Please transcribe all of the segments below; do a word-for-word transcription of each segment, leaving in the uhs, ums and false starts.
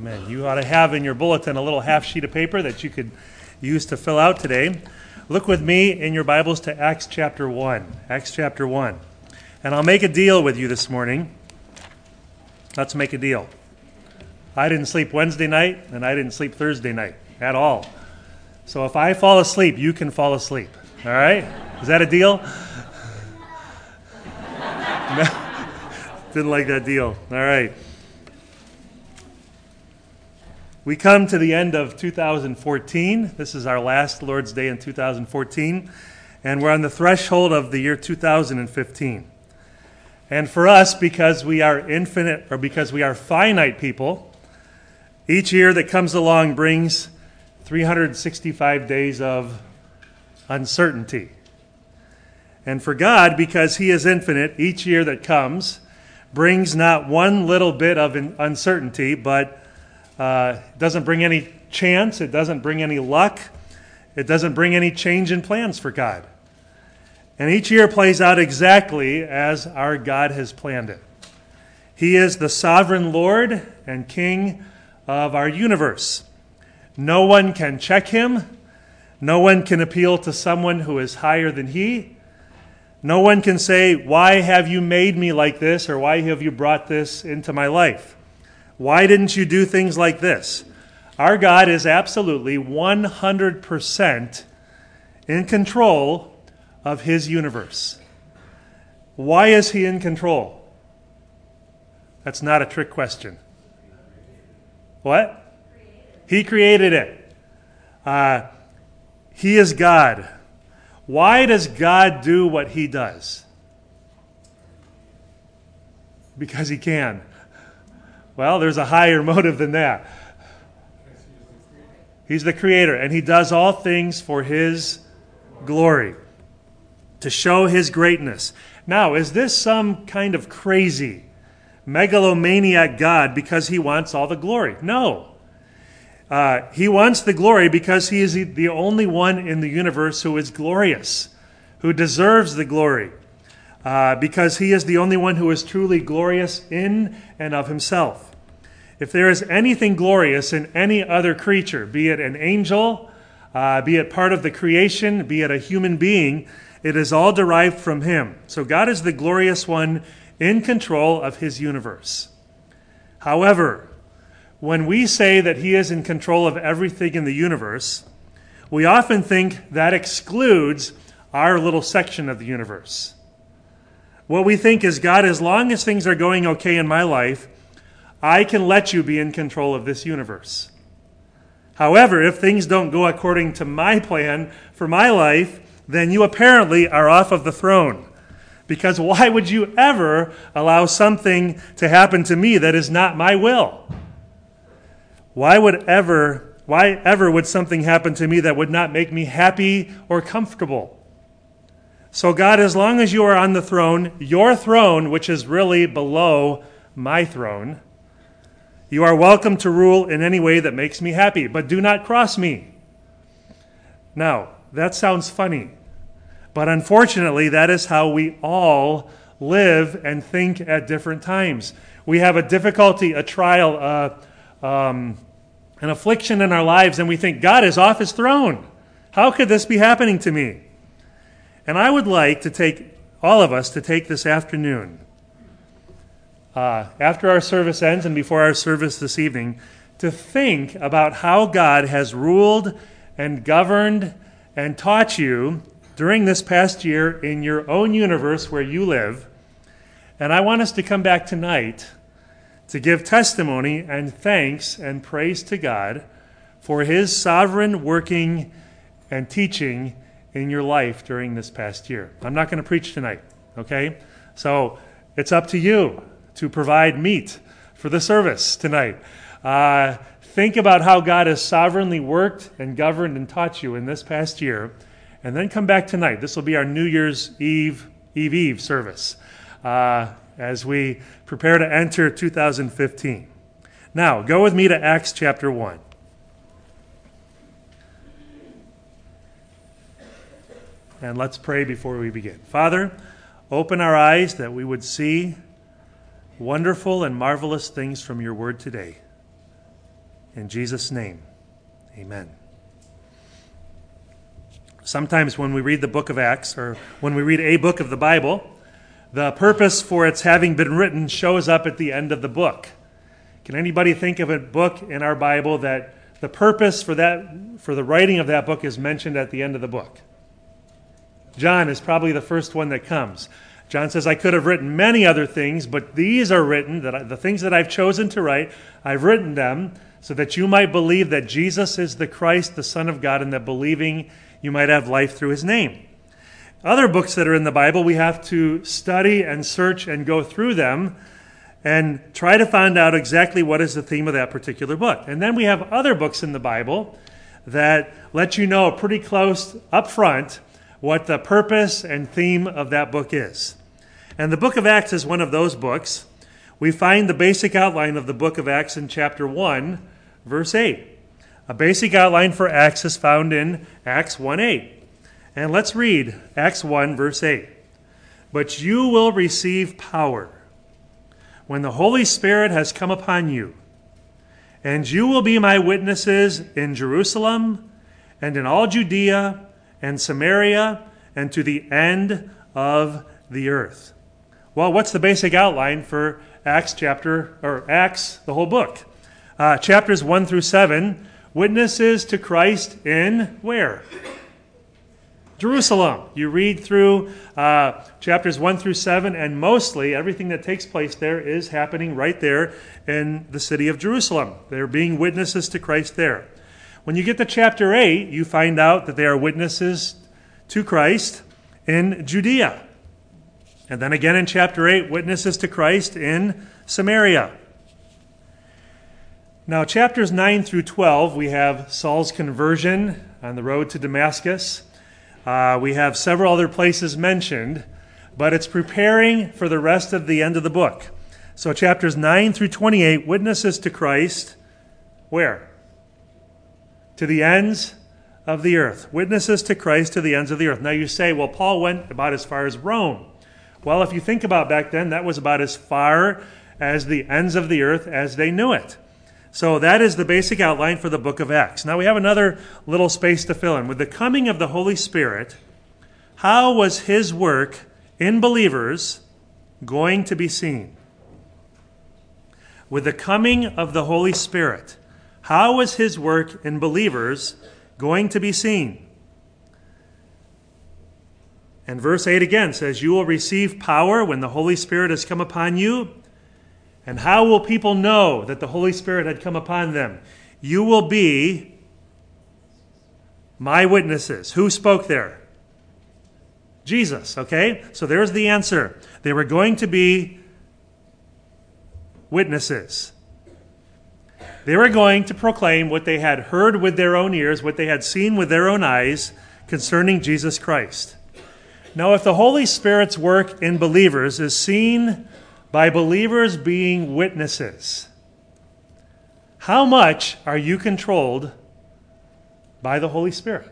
Amen. You ought to have in your bulletin a little half sheet of paper that you could use to fill out today. Look with me in your Bibles to Acts chapter one. Acts chapter one. And I'll make a deal with you this morning. Let's make a deal. I didn't sleep Wednesday night, and I didn't sleep Thursday night at all. So if I fall asleep, you can fall asleep. All right? Is that a deal? Didn't like that deal. All right. We come to the end of two thousand fourteen. This is our last Lord's Day in two thousand fourteen. And we're on the threshold of the year two thousand fifteen. And for us, because we are infinite, or because we are finite people, each year that comes along brings three hundred sixty-five days of uncertainty. And for God, because He is infinite, each year that comes brings not one little bit of uncertainty, but uh, doesn't bring any chance, it doesn't bring any luck, it doesn't bring any change in plans for God. And each year plays out exactly as our God has planned it. He is the sovereign Lord and King of our universe. No one can check Him. No one can appeal to someone who is higher than He. No one can say, "Why have you made me like this?" or "Why have you brought this into my life? Why didn't you do things like this?" Our God is absolutely one hundred percent in control of His universe. Why is He in control? That's not a trick question. What? He created it. Uh, he is God. Why does God do what He does? Because He can. Well, there's a higher motive than that. He's the Creator, and He does all things for His glory, to show His greatness. Now, is this some kind of crazy, megalomaniac God because He wants all the glory? No. Uh, he wants the glory because He is the only one in the universe who is glorious, who deserves the glory, uh, because He is the only one who is truly glorious in and of Himself. If there is anything glorious in any other creature, be it an angel, uh, be it part of the creation, be it a human being, it is all derived from Him. So God is the glorious one in control of His universe. However, when we say that He is in control of everything in the universe, we often think that excludes our little section of the universe. What we think is, God, as long as things are going okay in my life, I can let you be in control of this universe. However, if things don't go according to my plan for my life, then you apparently are off of the throne. Because why would you ever allow something to happen to me that is not my will? Why would ever, why ever would something happen to me that would not make me happy or comfortable? So God, as long as you are on the throne, your throne, which is really below my throne, you are welcome to rule in any way that makes me happy, but do not cross me. Now, that sounds funny, but unfortunately, that is how we all live and think at different times. We have a difficulty, a trial, a Um, an affliction in our lives, and we think God is off His throne. How could this be happening to me? And I would like to take, all of us, to take this afternoon, uh, after our service ends and before our service this evening, to think about how God has ruled and governed and taught you during this past year in your own universe where you live. And I want us to come back tonight to give testimony and thanks and praise to God for His sovereign working and teaching in your life during this past year. I'm not going to preach tonight, okay? So it's up to you to provide meat for the service tonight. Uh, think about how God has sovereignly worked and governed and taught you in this past year, and then come back tonight. This will be our New Year's Eve, Eve Eve service. Uh, as we prepare to enter two thousand fifteen. Now, go with me to Acts chapter one. And let's pray before we begin. Father, open our eyes that we would see wonderful and marvelous things from your word today. In Jesus' name, amen. Sometimes when we read the book of Acts, or when we read a book of the Bible, the purpose for its having been written shows up at the end of the book. Can anybody think of a book in our Bible that the purpose for that, for the writing of that book is mentioned at the end of the book? John is probably the first one that comes. John says, I could have written many other things, but these are written, that I, the things that I've chosen to write, I've written them so that you might believe that Jesus is the Christ, the Son of God, and that believing you might have life through his name. Other books that are in the Bible, we have to study and search and go through them and try to find out exactly what is the theme of that particular book. And then we have other books in the Bible that let you know pretty close up front what the purpose and theme of that book is. And the book of Acts is one of those books. We find the basic outline of the book of Acts in chapter one, verse eight. A basic outline for Acts is found in Acts one eight. And let's read Acts one, verse eight. But you will receive power when the Holy Spirit has come upon you, and you will be my witnesses in Jerusalem and in all Judea and Samaria and to the end of the earth. Well, what's the basic outline for Acts chapter, or Acts, the whole book? Uh, chapters one through seven, witnesses to Christ in where? Jerusalem. You read through uh, chapters one through seven, and mostly everything that takes place there is happening right there in the city of Jerusalem. They're being witnesses to Christ there. When you get to chapter eight, you find out that they are witnesses to Christ in Judea. And then again in chapter eight, witnesses to Christ in Samaria. Now, chapters nine through twelve, we have Saul's conversion on the road to Damascus. Uh, we have several other places mentioned, but it's preparing for the rest of the end of the book. So chapters nine through twenty-eight, witnesses to Christ, where? To the ends of the earth. Witnesses to Christ to the ends of the earth. Now you say, well, Paul went about as far as Rome. Well, if you think about back then, that was about as far as the ends of the earth as they knew it. So that is the basic outline for the book of Acts. Now we have another little space to fill in. With the coming of the Holy Spirit, how was his work in believers going to be seen? With the coming of the Holy Spirit, how was his work in believers going to be seen? And verse eight again says, you will receive power when the Holy Spirit has come upon you. And how will people know that the Holy Spirit had come upon them? You will be my witnesses. Who spoke there? Jesus, okay? So there's the answer. They were going to be witnesses. They were going to proclaim what they had heard with their own ears, what they had seen with their own eyes concerning Jesus Christ. Now, if the Holy Spirit's work in believers is seen by believers being witnesses, how much are you controlled by the Holy Spirit?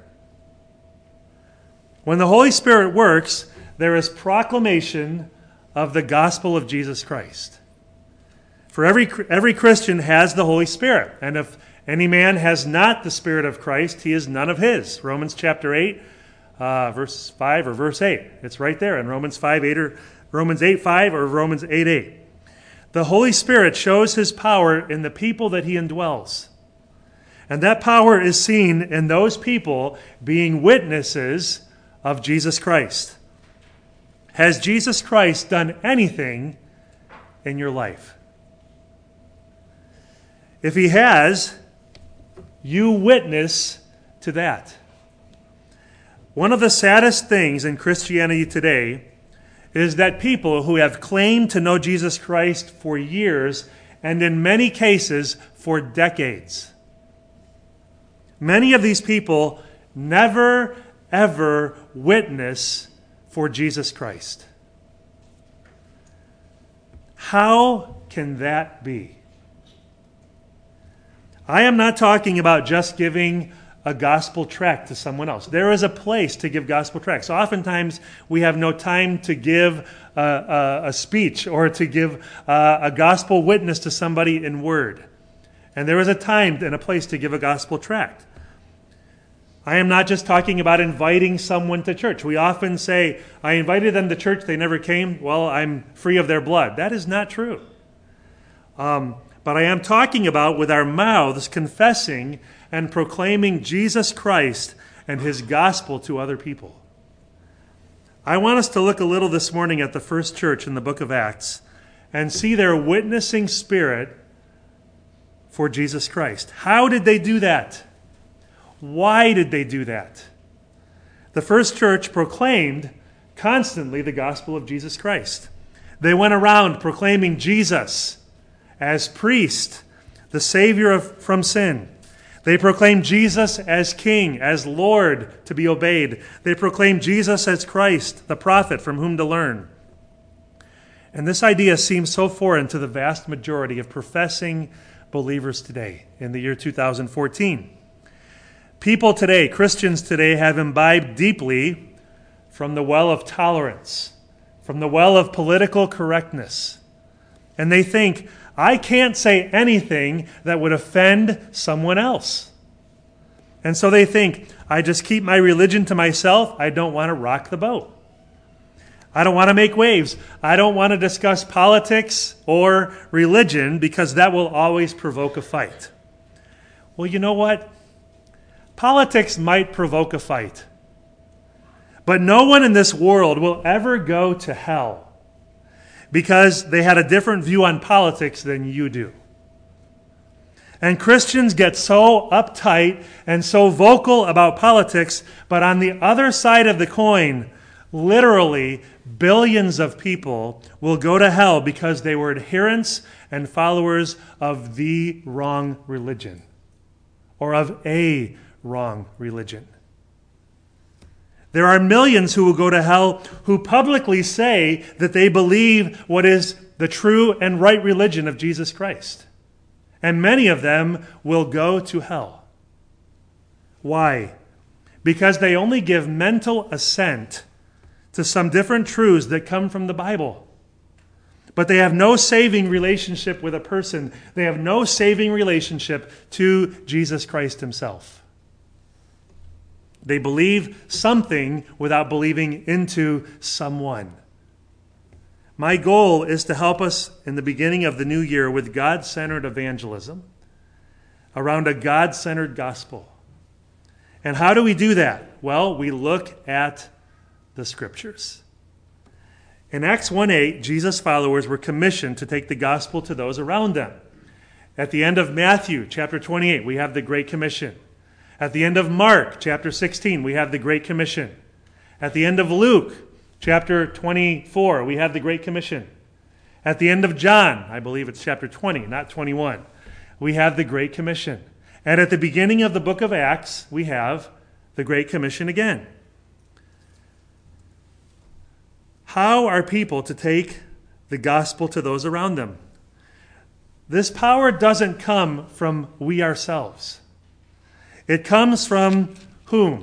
When the Holy Spirit works, there is proclamation of the gospel of Jesus Christ. For every every Christian has the Holy Spirit, and if any man has not the Spirit of Christ, he is none of his. Romans chapter eight, uh, verse five or verse eight. It's right there in Romans five eight or Romans eight five or Romans eight eight. The Holy Spirit shows his power in the people that he indwells. And that power is seen in those people being witnesses of Jesus Christ. Has Jesus Christ done anything in your life? If he has, you witness to that. One of the saddest things in Christianity today is that people who have claimed to know Jesus Christ for years, and in many cases for decades, many of these people never, ever witness for Jesus Christ. How can that be? I am not talking about just giving a gospel tract to someone else. There is a place to give gospel tracts. Oftentimes, we have no time to give a, a, a speech or to give a, a gospel witness to somebody in word. And there is a time and a place to give a gospel tract. I am not just talking about inviting someone to church. We often say, I invited them to church, they never came. Well, I'm free of their blood. That is not true. Um, but I am talking about with our mouths confessing and proclaiming Jesus Christ and his gospel to other people. I want us to look a little this morning at the first church in the book of Acts and see their witnessing spirit for Jesus Christ. How did they do that? Why did they do that? The first church proclaimed constantly the gospel of Jesus Christ. They went around proclaiming Jesus as priest, the Savior of, from sin. They proclaimed Jesus as King, as Lord to be obeyed. They proclaimed Jesus as Christ, the prophet from whom to learn. And this idea seems so foreign to the vast majority of professing believers today in the year two thousand fourteen. People today, Christians today, have imbibed deeply from the well of tolerance, from the well of political correctness. And they think, I can't say anything that would offend someone else. And so they think, I just keep my religion to myself. I don't want to rock the boat. I don't want to make waves. I don't want to discuss politics or religion because that will always provoke a fight. Well, you know what? Politics might provoke a fight. But no one in this world will ever go to hell because they had a different view on politics than you do. And Christians get so uptight and so vocal about politics, but on the other side of the coin, literally billions of people will go to hell because they were adherents and followers of the wrong religion or of a wrong religion. There are millions who will go to hell who publicly say that they believe what is the true and right religion of Jesus Christ. And many of them will go to hell. Why? Because they only give mental assent to some different truths that come from the Bible. But they have no saving relationship with a person. They have no saving relationship to Jesus Christ himself. They believe something without believing into someone. My goal is to help us in the beginning of the new year with God-centered evangelism around a God-centered gospel. And how do we do that? Well, we look at the Scriptures. In Acts one eight, Jesus' followers were commissioned to take the gospel to those around them. At the end of Matthew chapter twenty-eight, we have the Great Commission. At the end of Mark chapter sixteen, we have the Great Commission. At the end of Luke chapter twenty-four, we have the Great Commission. At the end of John, I believe it's chapter twenty, not twenty-one, we have the Great Commission. And at the beginning of the book of Acts, we have the Great Commission again. How are people to take the gospel to those around them? This power doesn't come from we ourselves. It comes from whom?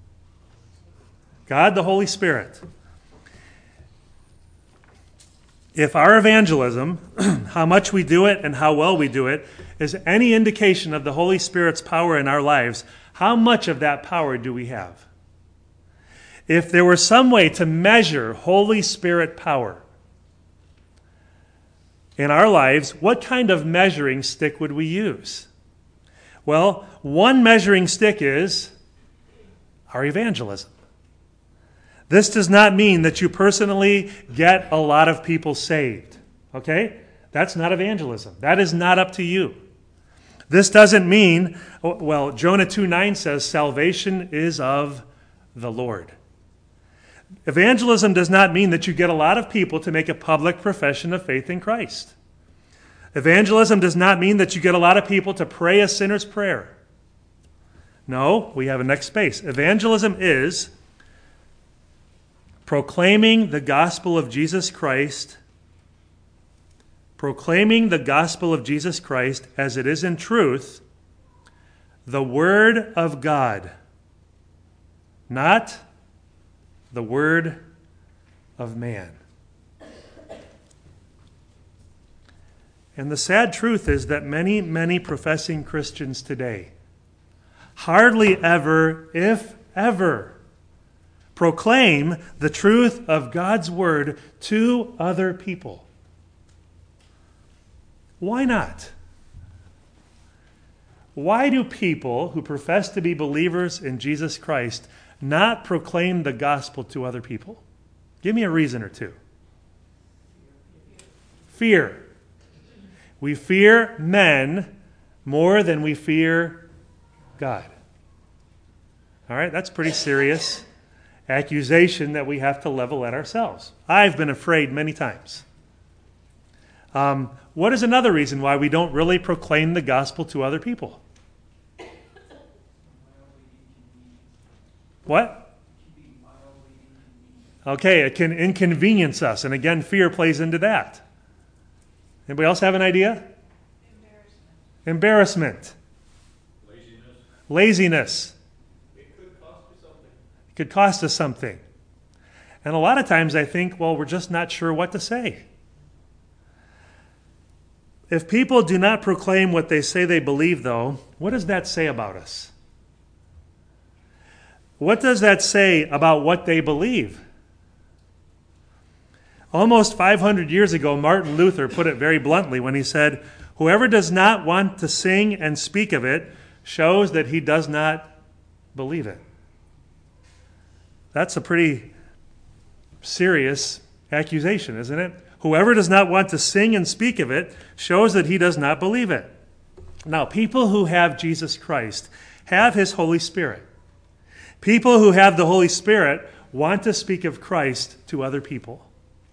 God the Holy Spirit. If our evangelism, how much we do it and how well we do it, is any indication of the Holy Spirit's power in our lives, how much of that power do we have? If there were some way to measure Holy Spirit power in our lives, what kind of measuring stick would we use? Well, one measuring stick is our evangelism. This does not mean that you personally get a lot of people saved. Okay? That's not evangelism. That is not up to you. This doesn't mean, well, Jonah two nine says salvation is of the Lord. Evangelism does not mean that you get a lot of people to make a public profession of faith in Christ. Evangelism does not mean that you get a lot of people to pray a sinner's prayer. No, we have a next space. Evangelism is proclaiming the gospel of Jesus Christ, proclaiming the gospel of Jesus Christ as it is in truth, the Word of God, not the word of man. And the sad truth is that many, many professing Christians today hardly ever, if ever, proclaim the truth of God's word to other people. Why not? Why do people who profess to be believers in Jesus Christ not proclaim the gospel to other people? Give me a reason or two. Fear. We fear men more than we fear God. All right, that's pretty serious accusation that we have to level at ourselves. I've been afraid many times. Um, what is another reason why we don't really proclaim the gospel to other people? What? Okay, it can inconvenience us. And again, fear plays into that. Anybody else have an idea? Embarrassment. Embarrassment. Laziness. Laziness. It could cost you something. It could cost us something. And a lot of times I think, well, we're just not sure what to say. If people do not proclaim what they say they believe, though, what does that say about us? What does that say about what they believe? Almost five hundred years ago, Martin Luther put it very bluntly when he said, "Whoever does not want to sing and speak of it shows that he does not believe it." That's a pretty serious accusation, isn't it? Whoever does not want to sing and speak of it shows that he does not believe it. Now, people who have Jesus Christ have his Holy Spirit. People who have the Holy Spirit want to speak of Christ to other people.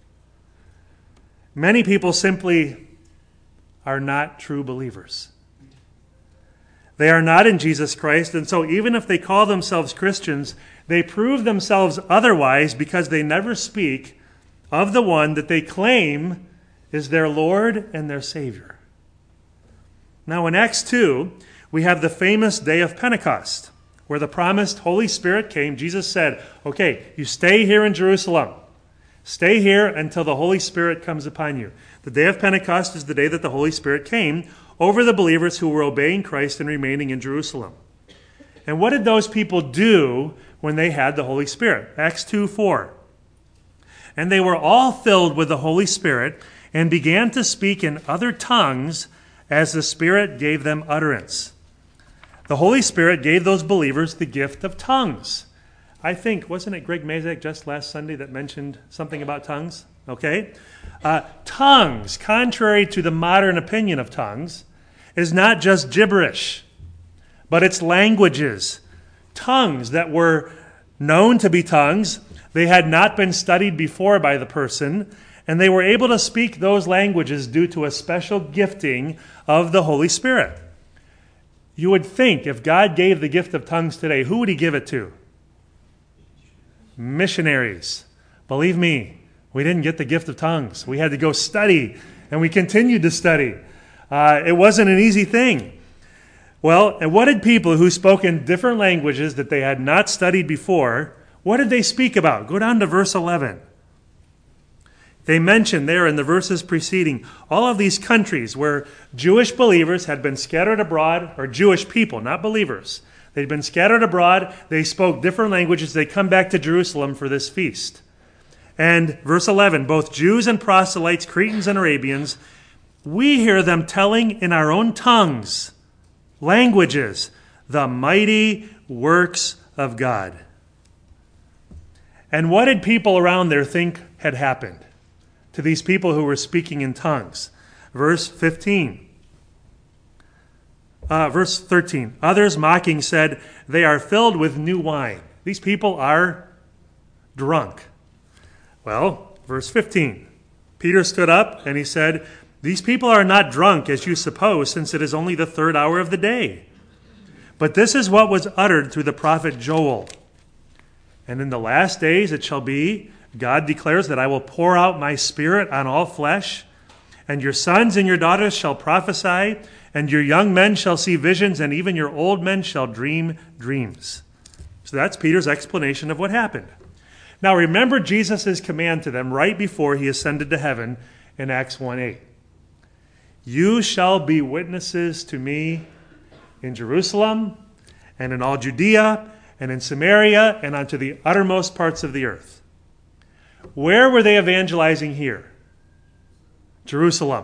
Many people simply are not true believers. They are not in Jesus Christ, and so even if they call themselves Christians, they prove themselves otherwise because they never speak of the one that they claim is their Lord and their Savior. Now in Acts two, we have the famous day of Pentecost, where the promised Holy Spirit came. Jesus said, okay, you stay here in Jerusalem. Stay here until the Holy Spirit comes upon you. The day of Pentecost is the day that the Holy Spirit came over the believers who were obeying Christ and remaining in Jerusalem. And what did those people do when they had the Holy Spirit? Acts two four. And they were all filled with the Holy Spirit and began to speak in other tongues as the Spirit gave them utterance. The Holy Spirit gave those believers the gift of tongues. I think, wasn't it Greg Mazak just last Sunday that mentioned something about tongues? Okay. Uh, tongues, contrary to the modern opinion of tongues, is not just gibberish, but it's languages. Tongues that were known to be tongues, they had not been studied before by the person, and they were able to speak those languages due to a special gifting of the Holy Spirit. You would think if God gave the gift of tongues today, who would he give it to? Missionaries. Believe me, we didn't get the gift of tongues. We had to go study, and we continued to study. Uh, it wasn't an easy thing. Well, and what did people who spoke in different languages that they had not studied before, what did they speak about? Go down to verse eleven. They mention there in the verses preceding all of these countries where Jewish believers had been scattered abroad, or Jewish people, not believers. They'd been scattered abroad. They spoke different languages. They come back to Jerusalem for this feast. And verse eleven, both Jews and proselytes, Cretans and Arabians, we hear them telling in our own tongues, languages, the mighty works of God. And what did people around there think had happened to these people who were speaking in tongues? Verse fifteen. Uh, verse thirteen. Others mocking said, they are filled with new wine. These people are drunk. Well, verse fifteen. Peter stood up and he said, these people are not drunk as you suppose, since it is only the third hour of the day. But this is what was uttered through the prophet Joel. And in the last days it shall be, God declares, that I will pour out my spirit on all flesh, and your sons and your daughters shall prophesy, and your young men shall see visions, and even your old men shall dream dreams. So that's Peter's explanation of what happened. Now remember Jesus' command to them right before he ascended to heaven in Acts one eight. You shall be witnesses to me in Jerusalem and in all Judea and in Samaria and unto the uttermost parts of the earth. Where were they evangelizing here? Jerusalem.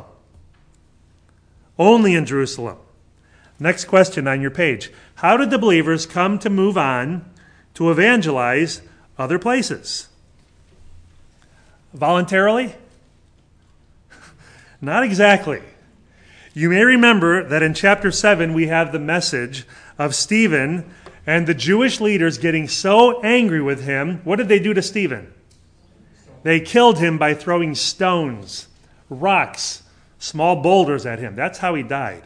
Only in Jerusalem. Next question on your page. How did the believers come to move on to evangelize other places? Voluntarily? Not exactly. You may remember that in chapter seven we have the message of Stephen and the Jewish leaders getting so angry with him. What did they do to Stephen? They killed him by throwing stones, rocks, small boulders at him. That's how he died.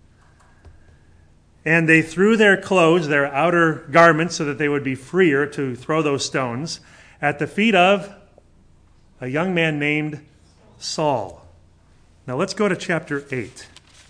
And they threw their clothes, their outer garments, so that they would be freer to throw those stones, at the feet of a young man named Saul. Now let's go to chapter eight.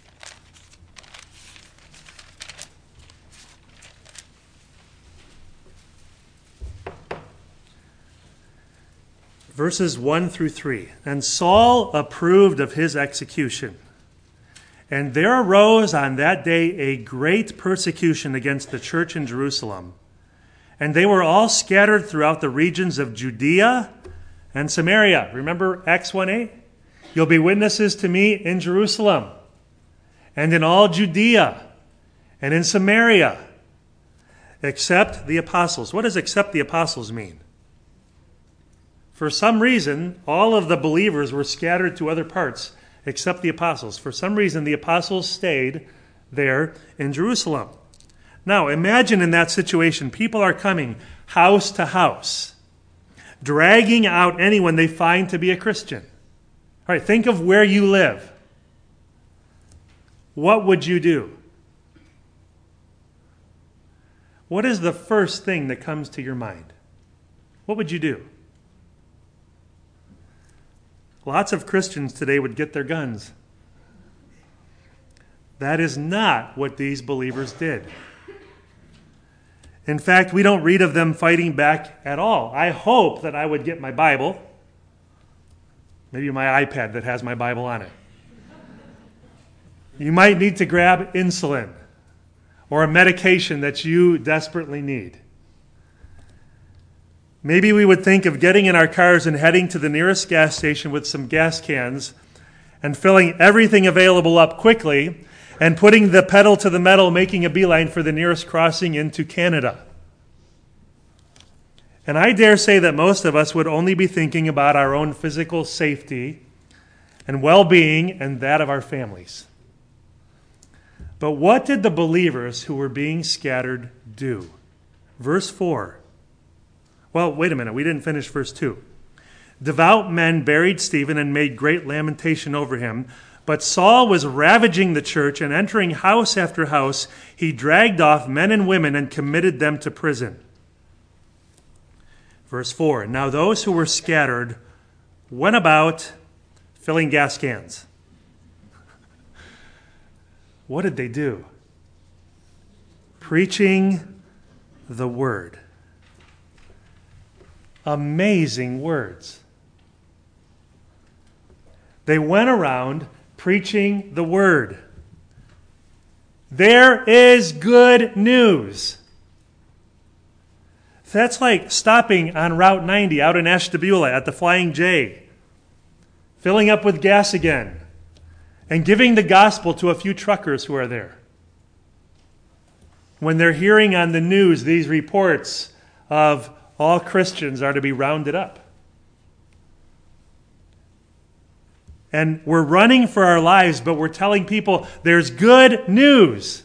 Verses one through three. And Saul approved of his execution. And there arose on that day a great persecution against the church in Jerusalem. And they were all scattered throughout the regions of Judea and Samaria. Remember Acts one eight? You'll be witnesses to me in Jerusalem and in all Judea and in Samaria, except the apostles. What does except the apostles mean? For some reason, all of the believers were scattered to other parts except the apostles. For some reason, the apostles stayed there in Jerusalem. Now, imagine in that situation, people are coming house to house, dragging out anyone they find to be a Christian. All right, think of where you live. What would you do? What is the first thing that comes to your mind? What would you do? Lots of Christians today would get their guns. That is not what these believers did. In fact, we don't read of them fighting back at all. I hope that I would get my Bible, maybe my iPad that has my Bible on it. You might need to grab insulin or a medication that you desperately need. Maybe we would think of getting in our cars and heading to the nearest gas station with some gas cans and filling everything available up quickly and putting the pedal to the metal, making a beeline for the nearest crossing into Canada. And I dare say that most of us would only be thinking about our own physical safety and well-being and that of our families. But what did the believers who were being scattered do? Verse four. Well, wait a minute. We didn't finish verse two. Devout men buried Stephen and made great lamentation over him. But Saul was ravaging the church, and entering house after house, he dragged off men and women and committed them to prison. Verse four. Now those who were scattered went about filling gas cans. What did they do? Preaching the word. Amazing words. They went around preaching the word. There is good news. That's like stopping on Route ninety out in Ashtabula at the Flying J, filling up with gas again, and giving the gospel to a few truckers who are there. When they're hearing on the news these reports of all Christians are to be rounded up. And we're running for our lives, but we're telling people there's good news.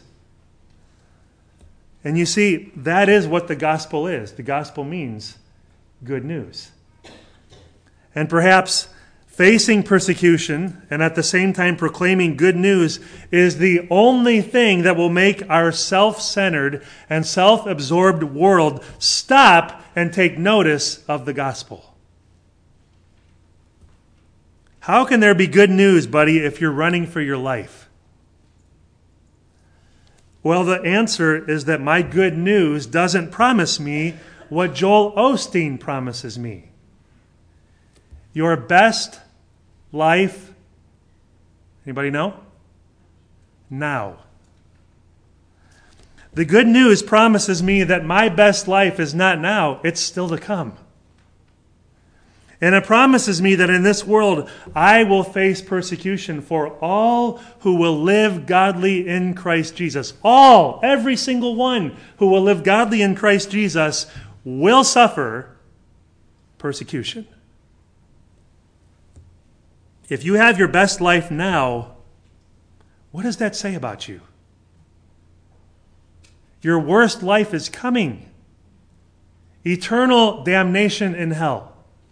And you see, that is what the gospel is. The gospel means good news. And perhaps facing persecution and at the same time proclaiming good news is the only thing that will make our self-centered and self-absorbed world stop and take notice of the gospel. How can there be good news, buddy, if you're running for your life? Well, the answer is that my good news doesn't promise me what Joel Osteen promises me. Your best life, anybody know? now. The good news promises me that my best life is not now, it's still to come. And it promises me that in this world I will face persecution for all who will live godly in Christ Jesus. All, every single one who will live godly in Christ Jesus will suffer persecution. If you have your best life now, what does that say about you? Your worst life is coming. Eternal damnation in hell.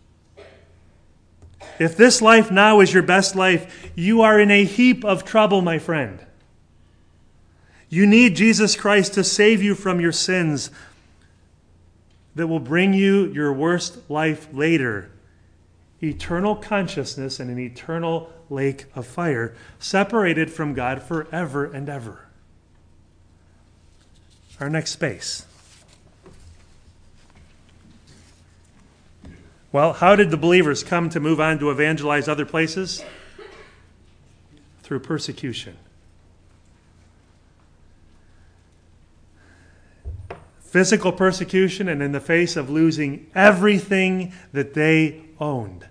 If this life now is your best life, you are in a heap of trouble, my friend. You need Jesus Christ to save you from your sins that will bring you your worst life later. Eternal consciousness in an eternal lake of fire, separated from God forever and ever. Our next space. Well, how did the believers come to move on to evangelize other places? Through persecution. Physical persecution, and in the face of losing everything that they owned.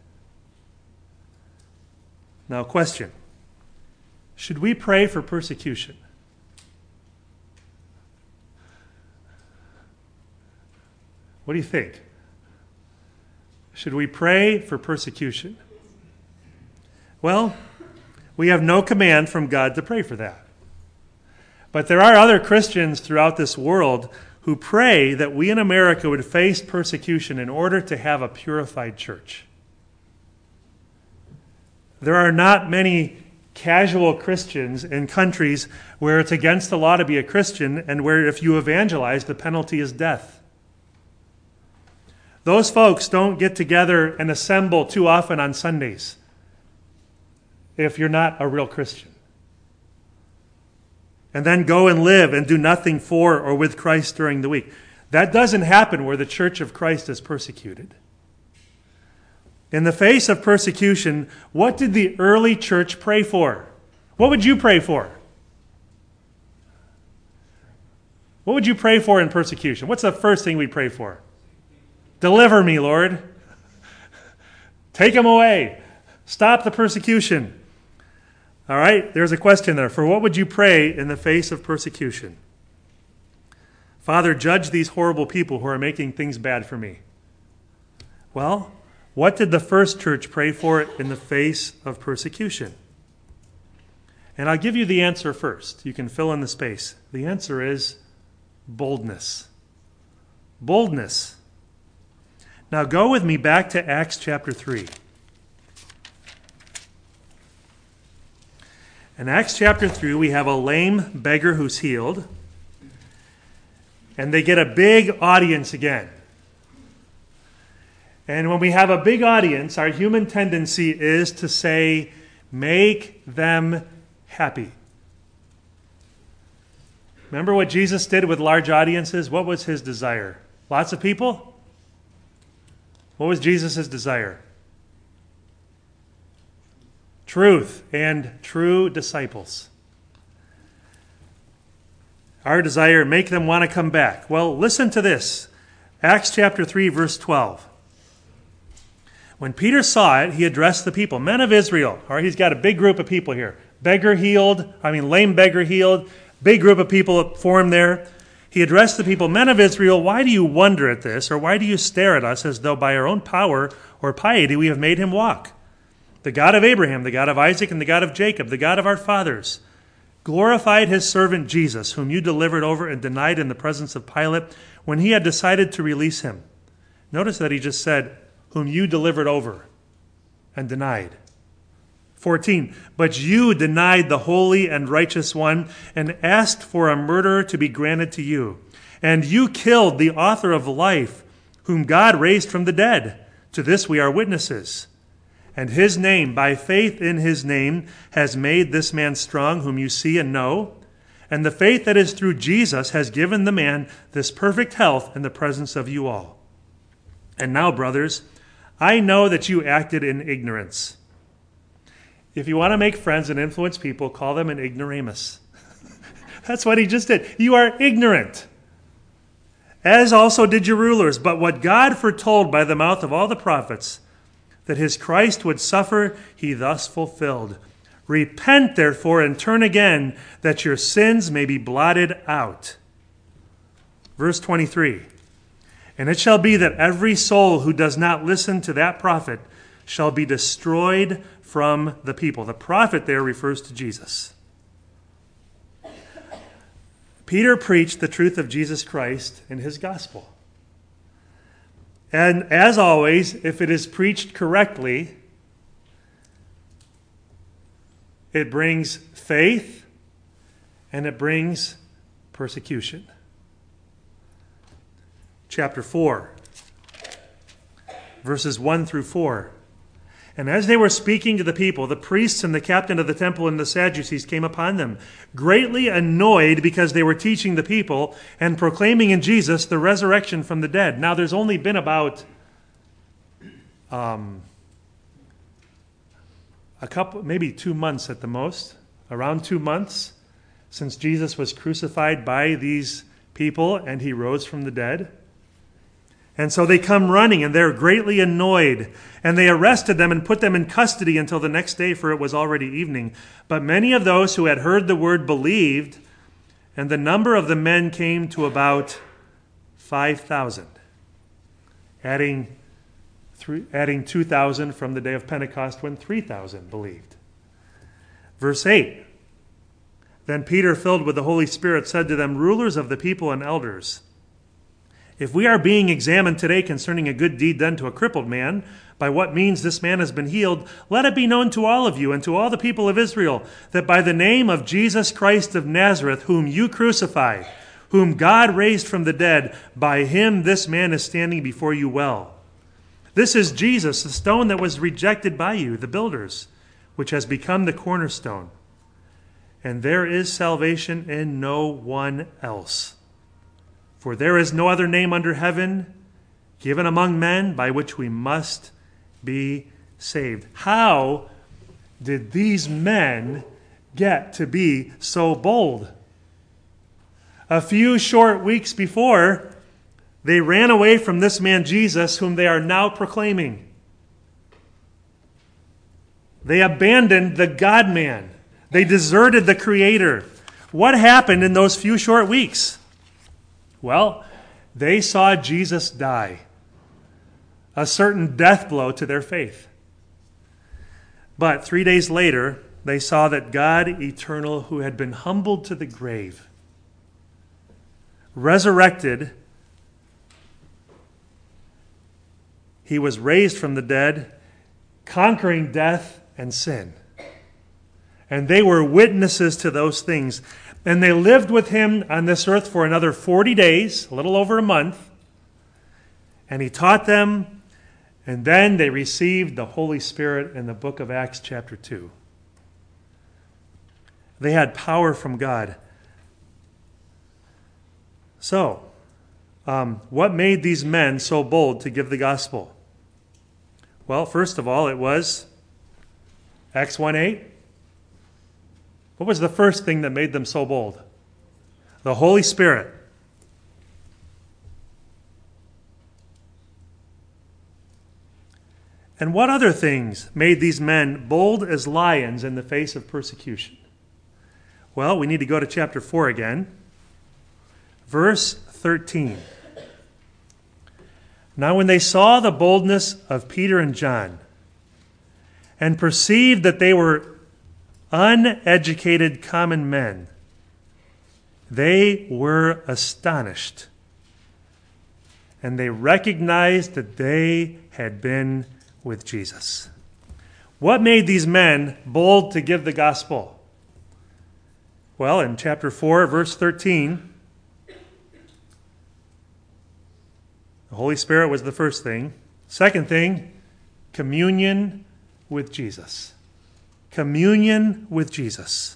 Now, question. Should we pray for persecution? What do you think? Should we pray for persecution? Well, we have no command from God to pray for that. But there are other Christians throughout this world who pray that we in America would face persecution in order to have a purified church. There are not many casual Christians in countries where it's against the law to be a Christian and where if you evangelize, the penalty is death. Those folks don't get together and assemble too often on Sundays if you're not a real Christian. And then go and live and do nothing for or with Christ during the week. That doesn't happen where the church of Christ is persecuted. In the face of persecution, what did the early church pray for? What would you pray for? What would you pray for in persecution? What's the first thing we'd pray for? Deliver me, Lord. Take them away. Stop the persecution. All right, there's a question there. For what would you pray in the face of persecution? Father, judge these horrible people who are making things bad for me. Well, what did the first church pray for in the face of persecution? And I'll give you the answer first. You can fill in the space. The answer is boldness. Boldness. Now go with me back to Acts chapter three. In Acts chapter three, we have a lame beggar who's healed. And they get a big audience again. And when we have a big audience, our human tendency is to say, make them happy. Remember what Jesus did with large audiences? What was his desire? Lots of people? What was Jesus' desire? Truth and true disciples. Our desire, make them want to come back. Well, listen to this. Acts chapter three, verse twelve. When Peter saw it, he addressed the people, men of Israel. All right, he's got a big group of people here. Beggar healed, I mean lame beggar healed, big group of people formed there. He addressed the people, men of Israel, why do you wonder at this, or why do you stare at us as though by our own power or piety we have made him walk? The God of Abraham, the God of Isaac, and the God of Jacob, the God of our fathers, glorified his servant Jesus, whom you delivered over and denied in the presence of Pilate when he had decided to release him. Notice that he just said, whom you delivered over and denied. fourteen, but you denied the holy and righteous one and asked for a murderer to be granted to you. And you killed the author of life, whom God raised from the dead. To this we are witnesses. And his name, by faith in his name, has made this man strong, whom you see and know. And the faith that is through Jesus has given the man this perfect health in the presence of you all. And now, brothers, I know that you acted in ignorance. If you want to make friends and influence people, call them an ignoramus. That's what he just did. You are ignorant, as also did your rulers. But what God foretold by the mouth of all the prophets, that his Christ would suffer, he thus fulfilled. Repent, therefore, and turn again, that your sins may be blotted out. Verse twenty-three. And it shall be that every soul who does not listen to that prophet shall be destroyed from the people. The prophet there refers to Jesus. Peter preached the truth of Jesus Christ in his gospel. And as always, if it is preached correctly, it brings faith and it brings persecution. Chapter four, verses one through four. And as they were speaking to the people, the priests and the captain of the temple and the Sadducees came upon them, greatly annoyed because they were teaching the people and proclaiming in Jesus the resurrection from the dead. Now, there's only been about um, a couple, maybe two months at the most, around two months since Jesus was crucified by these people and he rose from the dead. And so they come running, and they're greatly annoyed. And they arrested them and put them in custody until the next day, for it was already evening. But many of those who had heard the word believed, and the number of the men came to about five thousand, adding, three, adding two thousand from the day of Pentecost when three thousand believed. Verse eight. Then Peter, filled with the Holy Spirit, said to them, rulers of the people and elders, if we are being examined today concerning a good deed done to a crippled man, by what means this man has been healed, let it be known to all of you and to all the people of Israel that by the name of Jesus Christ of Nazareth, whom you crucified, whom God raised from the dead, by him this man is standing before you well. This is Jesus, the stone that was rejected by you, the builders, which has become the cornerstone. And there is salvation in no one else. For there is no other name under heaven given among men by which we must be saved. How did these men get to be so bold? A few short weeks before, they ran away from this man Jesus, whom they are now proclaiming. They abandoned the God-man. They deserted the Creator. What happened in those few short weeks? Well, they saw Jesus die, a certain death blow to their faith. But three days later, they saw that God eternal, who had been humbled to the grave, resurrected. He was raised from the dead, conquering death and sin. And they were witnesses to those things. And they lived with him on this earth for another forty days, a little over a month. And he taught them, and then they received the Holy Spirit in the book of Acts chapter two. They had power from God. So, um, what made these men so bold to give the gospel? Well, first of all, it was Acts one eight. What was the first thing that made them so bold? The Holy Spirit. And what other things made these men bold as lions in the face of persecution? Well, we need to go to chapter four again. Verse thirteen. Now when they saw the boldness of Peter and John, and perceived that they were uneducated common men, they were astonished. And they recognized that they had been with Jesus. What made these men bold to give the gospel? Well, in chapter four, verse thirteen, the Holy Spirit was the first thing. Second thing, communion with Jesus. Communion with Jesus.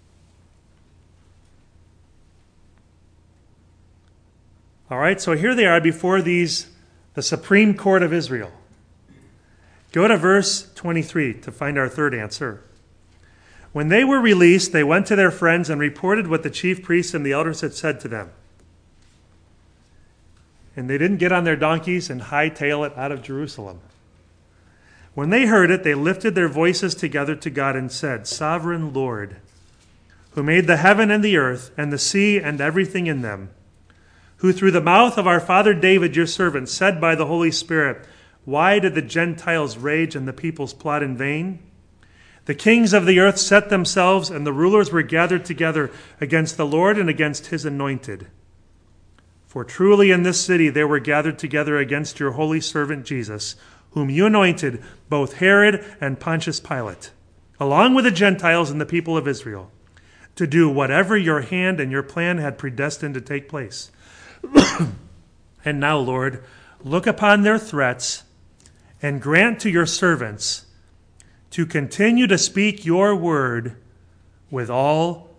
All right, so here they are before these, the Supreme Court of Israel. Go to verse twenty-three to find our third answer. When they were released, they went to their friends and reported what the chief priests and the elders had said to them. And they didn't get on their donkeys and hightail it out of Jerusalem. When they heard it, they lifted their voices together to God and said, Sovereign Lord, who made the heaven and the earth and the sea and everything in them, who through the mouth of our father David, your servant, said by the Holy Spirit, why did the Gentiles rage and the peoples plot in vain? The kings of the earth set themselves, and the rulers were gathered together against the Lord and against his anointed. For truly in this city they were gathered together against your holy servant Jesus, whom you anointed, both Herod and Pontius Pilate, along with the Gentiles and the people of Israel, to do whatever your hand and your plan had predestined to take place. And now, Lord, look upon their threats and grant to your servants to continue to speak your word with all,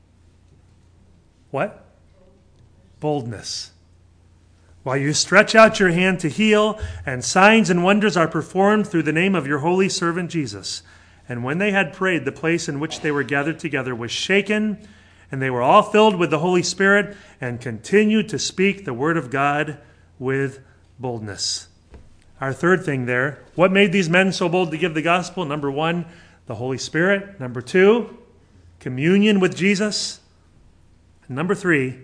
what? Boldness. While you stretch out your hand to heal, and signs and wonders are performed through the name of your holy servant Jesus. And when they had prayed, the place in which they were gathered together was shaken, and they were all filled with the Holy Spirit and continued to speak the word of God with boldness. Our third thing there, what made these men so bold to give the gospel? Number one, the Holy Spirit. Number two, communion with Jesus. And number three,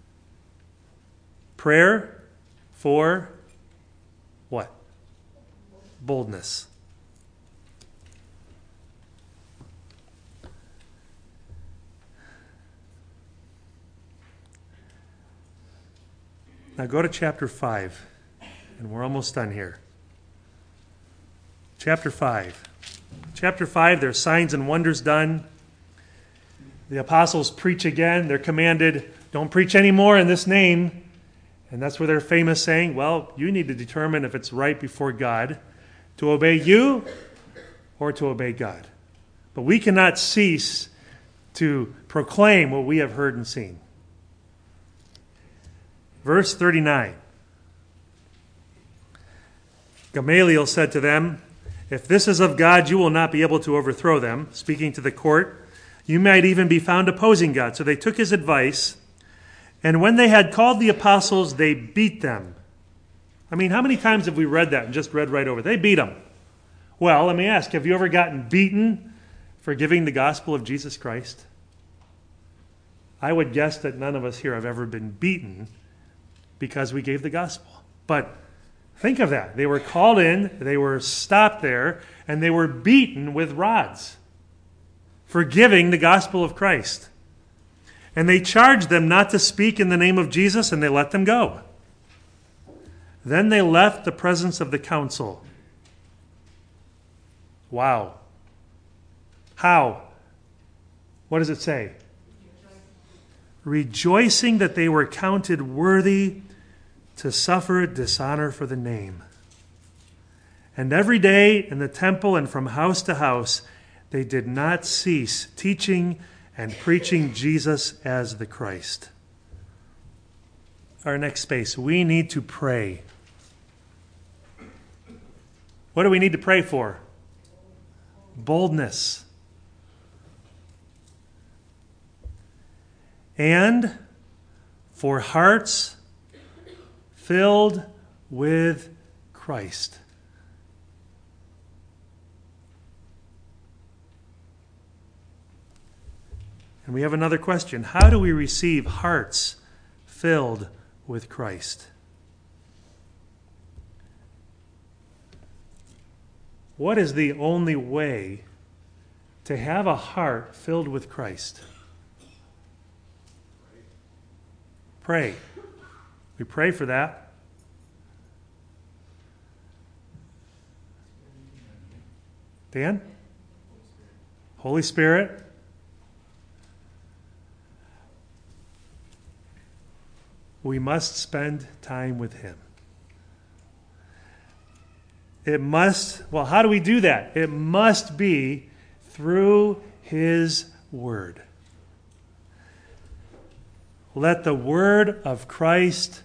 prayer for what? Boldness. Now go to chapter five, and we're almost done here. Chapter five. Chapter five, there's signs and wonders done. The apostles preach again. They're commanded, don't preach anymore in this name. And that's where they're famous saying, well, you need to determine if it's right before God to obey you or to obey God. But we cannot cease to proclaim what we have heard and seen. Verse thirty-nine. Gamaliel said to them, if this is of God, you will not be able to overthrow them. Speaking to the court, you might even be found opposing God. So they took his advice, and when they had called the apostles, they beat them. I mean, how many times have we read that and just read right over? They beat them. Well, let me ask, have you ever gotten beaten for giving the gospel of Jesus Christ? I would guess that none of us here have ever been beaten because we gave the gospel. But think of that. They were called in, they were stopped there, and they were beaten with rods for giving the gospel of Christ. And they charged them not to speak in the name of Jesus, and they let them go. Then they left the presence of the council. Wow. How? What does it say? Rejoicing that they were counted worthy to suffer dishonor for the name. And every day in the temple and from house to house, they did not cease teaching and preaching Jesus as the Christ. Our next space, we need to pray. What do we need to pray for? Boldness. And for hearts filled with Christ. And we have another question. How do we receive hearts filled with Christ? What is the only way to have a heart filled with Christ? Pray. We pray for that. Dan? Holy Spirit. We must spend time with Him. It must, well, how do we do that? It must be through His Word. Let the Word of Christ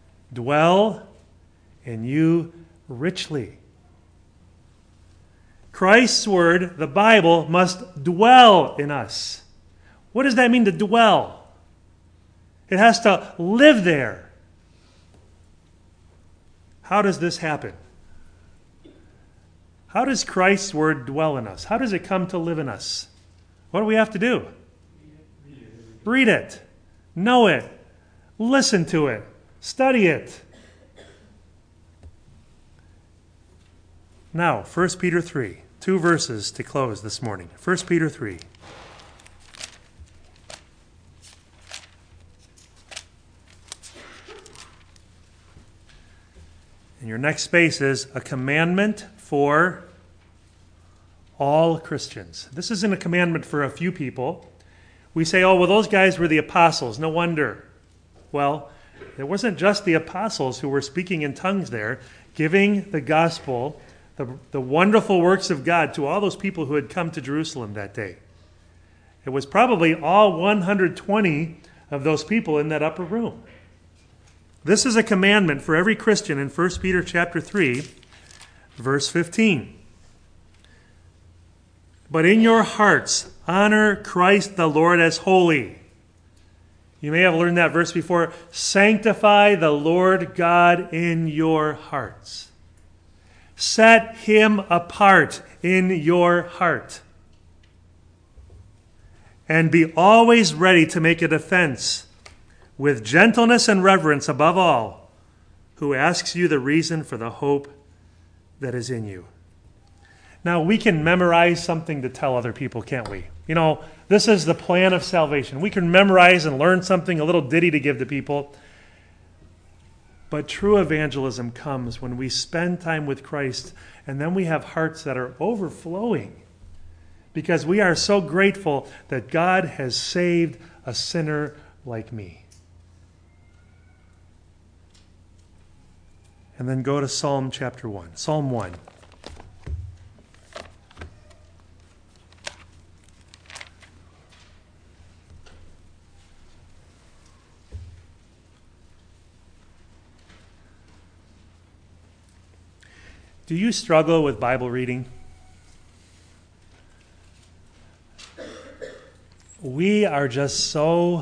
dwell in you richly. Christ's word, the Bible, must dwell in us. What does that mean, to dwell? It has to live there. How does this happen? How does Christ's word dwell in us? How does it come to live in us? What do we have to do? Read it. Know it. Listen to it. Study it. Now, First Peter three. Two verses to close this morning. First Peter three. And your next space is a commandment for all Christians. This isn't a commandment for a few people. We say, oh, well, those guys were the apostles. No wonder. Well, it wasn't just the apostles who were speaking in tongues there, giving the gospel, the, the wonderful works of God to all those people who had come to Jerusalem that day. It was probably all one hundred twenty of those people in that upper room. This is a commandment for every Christian in First Peter chapter three, verse fifteen. But in your hearts, honor Christ the Lord as holy. You may have learned that verse before. Sanctify the Lord God in your hearts. Set him apart in your heart. And be always ready to make a defense with gentleness and reverence above all, who asks you the reason for the hope that is in you. Now, we can memorize something to tell other people, can't we? You know, this is the plan of salvation. We can memorize and learn something, a little ditty to give to people. But true evangelism comes when we spend time with Christ, and then we have hearts that are overflowing because we are so grateful that God has saved a sinner like me. And then go to Psalm chapter one. Psalm one. Do you struggle with Bible reading? We are just so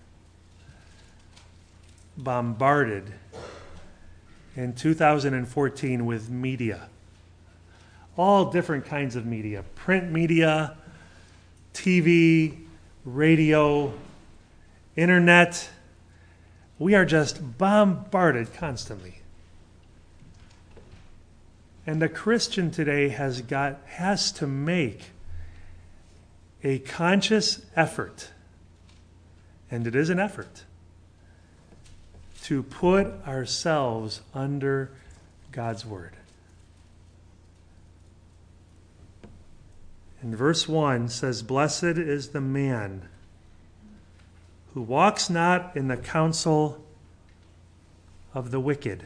bombarded in two thousand fourteen with media. All different kinds of media. Print media, T V, radio, internet. We are just bombarded constantly. And the Christian today has got has to make a conscious effort, and it is an effort, to put ourselves under God's word. And verse one says, "Blessed is the man who walks not in the counsel of the wicked."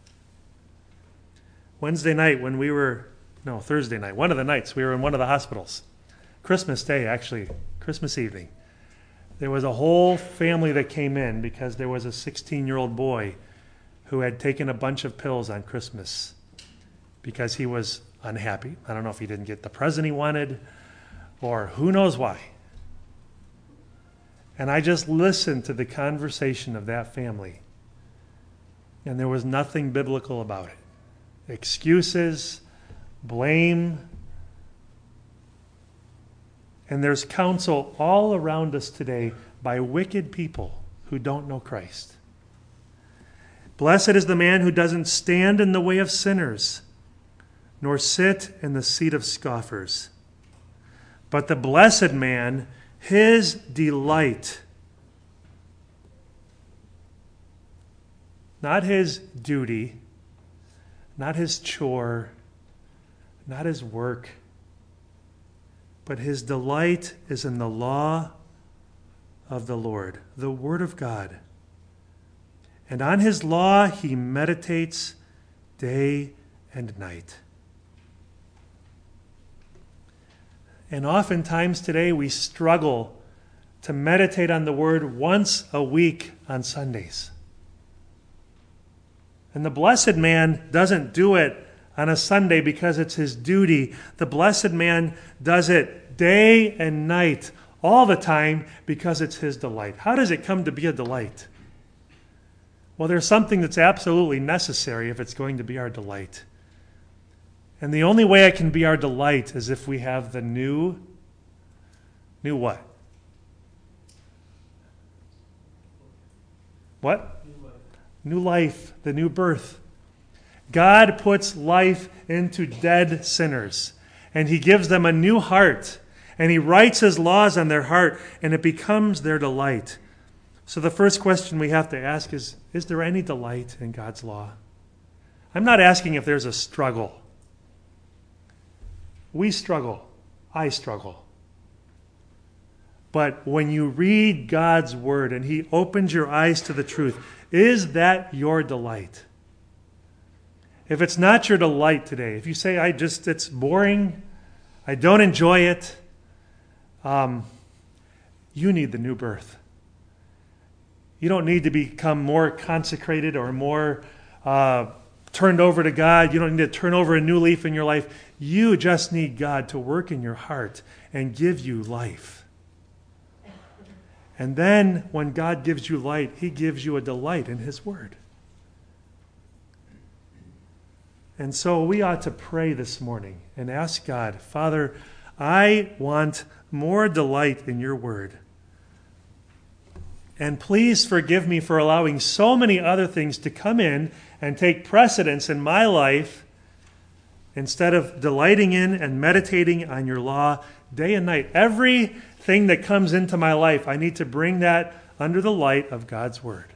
Wednesday night when we were, no, Thursday night, one of the nights we were in one of the hospitals. Christmas Day, actually, Christmas evening. There was a whole family that came in because there was a sixteen-year-old boy who had taken a bunch of pills on Christmas because he was unhappy. I don't know if he didn't get the present he wanted or who knows why. And I just listened to the conversation of that family, and there was nothing biblical about it. Excuses, blame. And there's counsel all around us today by wicked people who don't know Christ. Blessed is the man who doesn't stand in the way of sinners, nor sit in the seat of scoffers. But the blessed man, his delight, not his duty, not his chore, not his work, but his delight is in the law of the Lord, the word of God. And on his law he meditates day and night. And oftentimes today we struggle to meditate on the word once a week on Sundays. And the blessed man doesn't do it on a Sunday because it's his duty. The blessed man does it day and night, all the time, because it's his delight. How does it come to be a delight? Well, there's something that's absolutely necessary if it's going to be our delight. And the only way it can be our delight is if we have the new, new what? What? New life. New life, the new birth. God puts life into dead sinners, and he gives them a new heart, and he writes his laws on their heart, and it becomes their delight. So the first question we have to ask is, is there any delight in God's law? I'm not asking if there's a struggle. We struggle. I struggle. But when you read God's word and he opens your eyes to the truth, is that your delight? If it's not your delight today, if you say, I just, it's boring, I don't enjoy it, um, you need the new birth. You don't need to become more consecrated or more uh, turned over to God. You don't need to turn over a new leaf in your life. You just need God to work in your heart and give you life. And then when God gives you light, he gives you a delight in his word. And so we ought to pray this morning and ask God, Father, I want more delight in your word. And please forgive me for allowing so many other things to come in and take precedence in my life instead of delighting in and meditating on your law day and night. Everything that comes into my life, I need to bring that under the light of God's word.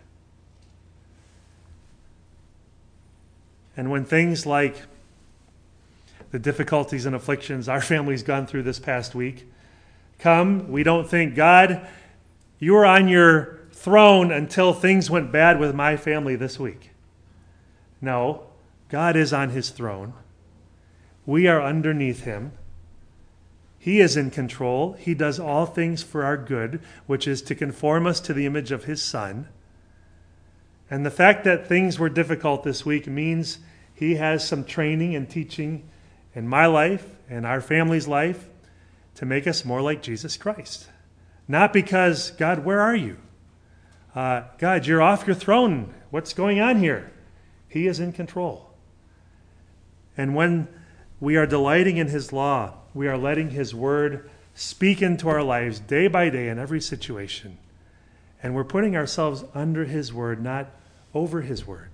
And when things like the difficulties and afflictions our family's gone through this past week come, we don't think, God, you were on your throne until things went bad with my family this week. No, God is on his throne. We are underneath him. He is in control. He does all things for our good, which is to conform us to the image of his Son. And the fact that things were difficult this week means he has some training and teaching in my life and our family's life to make us more like Jesus Christ. Not because, God, where are you? Uh, God, you're off your throne. What's going on here? He is in control. And when we are delighting in his law, we are letting his word speak into our lives day by day in every situation. And we're putting ourselves under his word, not over his word.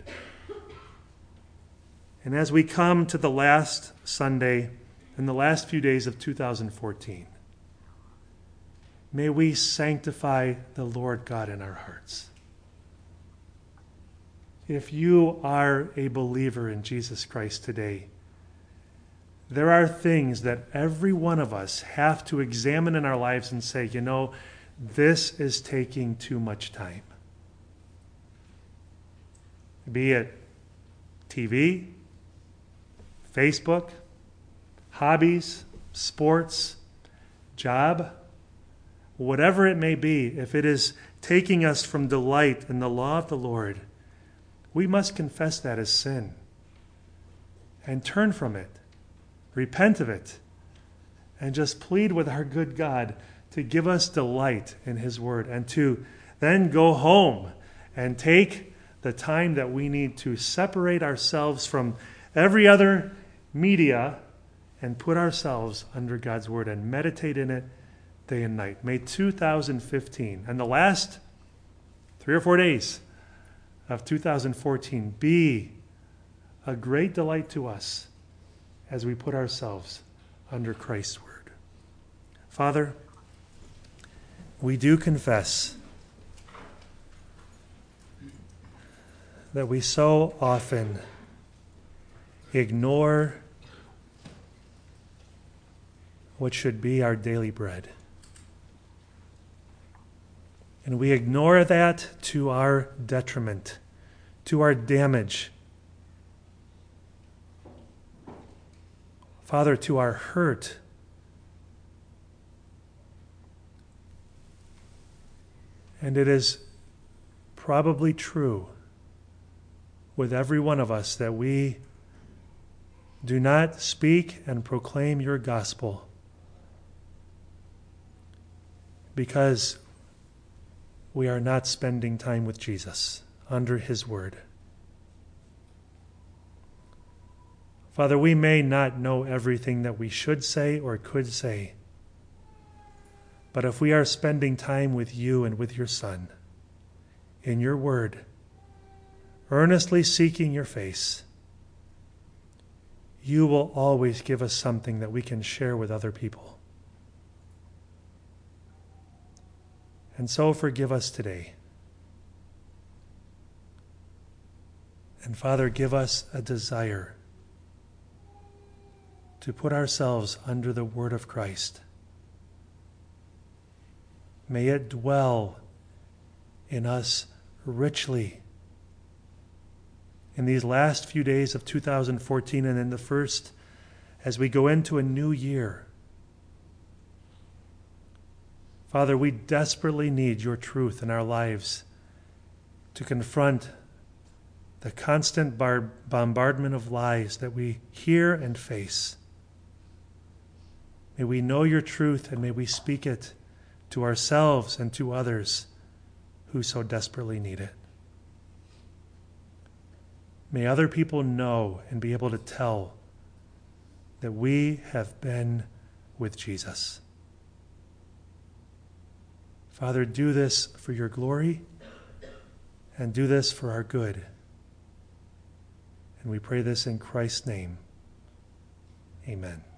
And as we come to the last Sunday and the last few days of two thousand fourteen, may we sanctify the Lord God in our hearts. If you are a believer in Jesus Christ today, there are things that every one of us have to examine in our lives and say, you know, this is taking too much time. Be it T V, Facebook, hobbies, sports, job, whatever it may be, if it is taking us from delight in the law of the Lord, we must confess that as sin and turn from it, repent of it, and just plead with our good God to give us delight in his word and to then go home and take the time that we need to separate ourselves from every other media and put ourselves under God's word and meditate in it day and night. May two thousand fifteen and the last three or four days of two thousand fourteen be a great delight to us as we put ourselves under Christ's word. Father, we do confess that we so often ignore what should be our daily bread. And we ignore that to our detriment, to our damage. Father, to our hurt. And it is probably true with every one of us that we do not speak and proclaim your gospel because we are not spending time with Jesus under his word. Father, we may not know everything that we should say or could say, but if we are spending time with you and with your Son, in your word, earnestly seeking your face, you will always give us something that we can share with other people. And so forgive us today. And Father, give us a desire to put ourselves under the word of Christ. May it dwell in us richly in these last few days of two thousand fourteen and in the first as we go into a new year. Father, we desperately need your truth in our lives to confront the constant bar- bombardment of lies that we hear and face. May we know your truth and may we speak it to ourselves and to others who so desperately need it. May other people know and be able to tell that we have been with Jesus. Father, do this for your glory and do this for our good. And we pray this in Christ's name. Amen.